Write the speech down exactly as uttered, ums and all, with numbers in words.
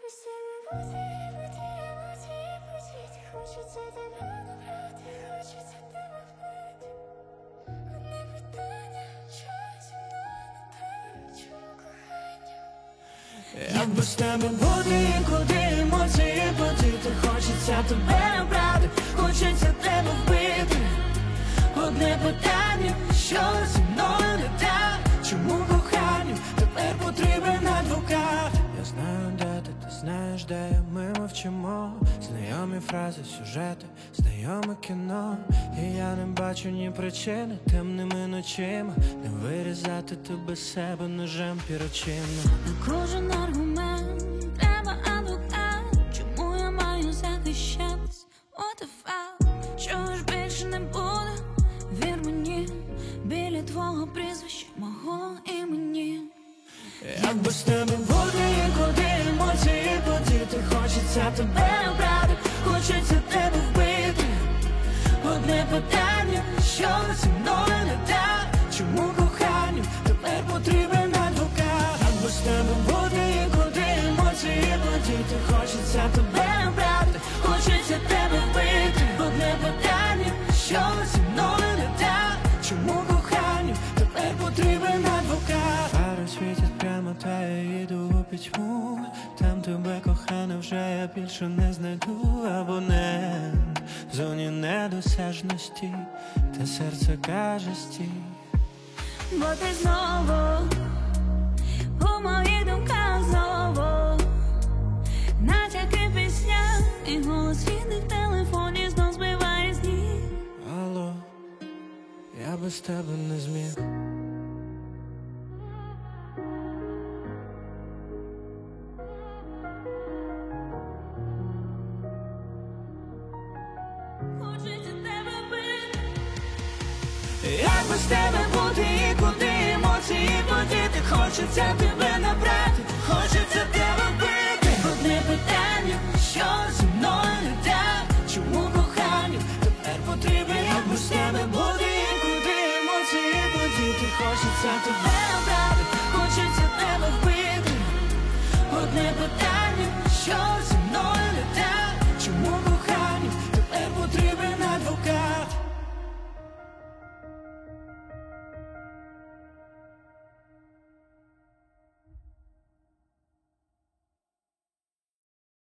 Як без тебе бути, куди емоції подіти? Хочеться тебе набрати, хочеться тебе вбити. Одне питання, що зі мною не так? Чому коханню тепер потрібен адвокат? Я знаю, де ти, ти знаєш, де я, ми мовчимо. Знайомі фрази, сюжети, знайоме кіно. І я не бачу ні причини темними ночима не вирізати тебе з себе ножем пірочинно. На кожен аргумент треба адвокат. Чому я маю захищатись? What the fuck? Чого ж більше не буде? Вір мені, біля твого прізвища, мого імені. Як без тебе бути, куди емоції подіти? Хочеться тебе набрати, хочеться тебе вбити. Одне питання, що зі мною не так? Чому коханню тепер потрібен адвокат? Як без тебе бути, куди емоції подіти? Хочеться тебе набрати, хочеться тебе вбити. Одне питання, що зі мною не так? Чому коханню тепер потрібен адвокат? Фари світять прямо, та я їду у пітьму. Там тебе, кохана, вже я більше не знайду. Абонент в зоні недосяжності, та серце каже стій. Бо ти знову у моїх думках знову натяки пісня, і голос рідних в телефоні знов збиває з ніг. Алло, я без тебе не зміг. Хочеться тебе вбити. Як без тебе бути, і куди емоції подіти? Хочеться тебе набрати, хочеться тебе вбити. Одне питання, що зі мною не так? Чому коханню тепер потрібен? Як без тебе бути, і куди емоції подіти? Хочеться тебе набрати, хочеться тебе вбити. Одне питання, що зі мною не так?